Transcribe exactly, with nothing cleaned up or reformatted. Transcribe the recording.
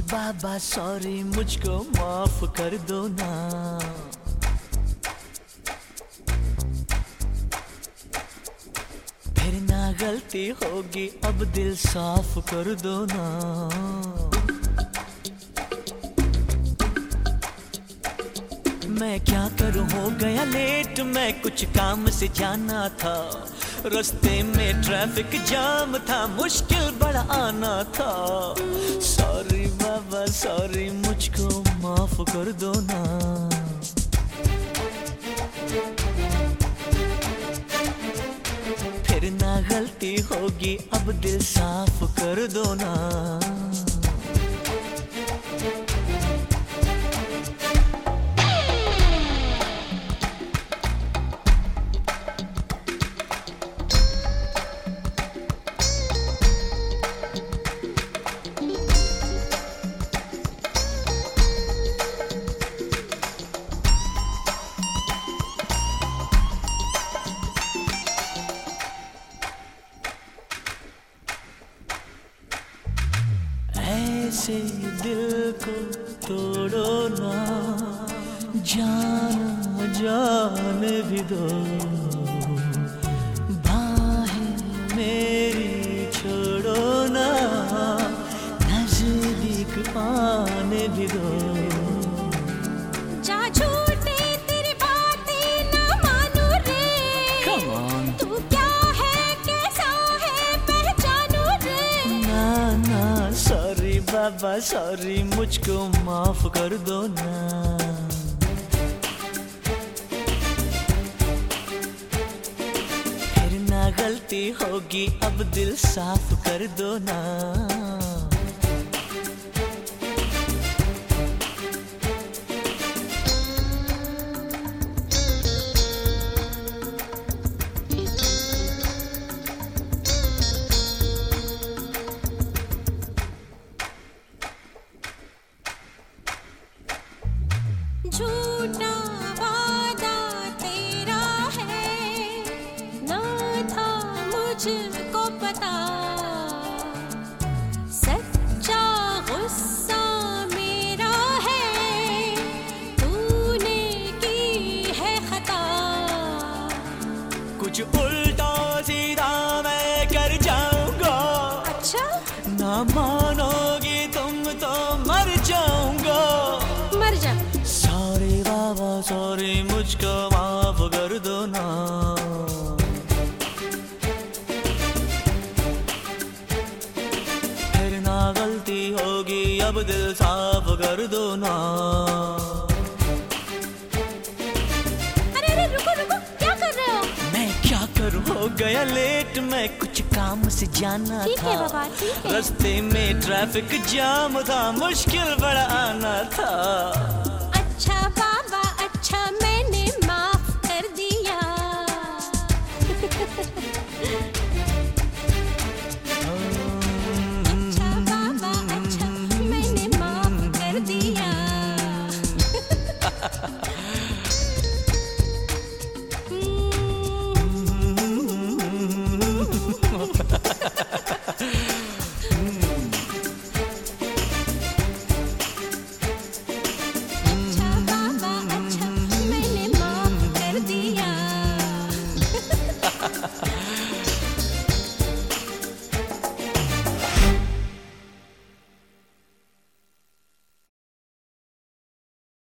बाबा sorry मुझको माफ कर दो ना। फिर ना गलती होगी अब दिल साफ कर दो ना। मैं क्या करूं हो गया लेट, मैं कुछ काम से जाना था। रास्ते में ट्रैफिक जाम था, मुश्किल बड़ा आना था। सॉरी बाबा सॉरी मुझको माफ कर दो ना। फिर ना गलती होगी अब दिल साफ कर दो ना। ऐसे दिल को तोड़ो ना, जान जान भी दो। बाहें मेरी छोड़ो ना, नजदीक आने भी दो। जा झूठे तेरी बातें ना मानू रे। Come on. तू क्या है कैसा है पहचानू रे। ना ना सॉरी बाबा सॉरी मुझको माफ कर दो ना। फिर ना गलती होगी अब दिल साफ कर दो ना। झूठा वादा तेरा है, ना था मुझको पता। सच्चा गुस्सा मेरा है, तूने की है खता। कुछ उल्टा सीधा मैं कर जाऊंगा। अच्छा ना मानोगी तुम तो मर जाऊंगा। मर जा। सॉरी बाबा सॉरी मुझको माफ कर दो ना। फिर ना गलती होगी अब दिल साफ कर दो ना। अरे अरे रुको रुको, क्या कर रहे हो? मैं क्या करूं हो गया लेट, मैं कुछ काम से जाना ठीक था। है बाबा ठीक है। रास्ते में ट्रैफिक जाम था, मुश्किल बड़ा आना था। अच्छा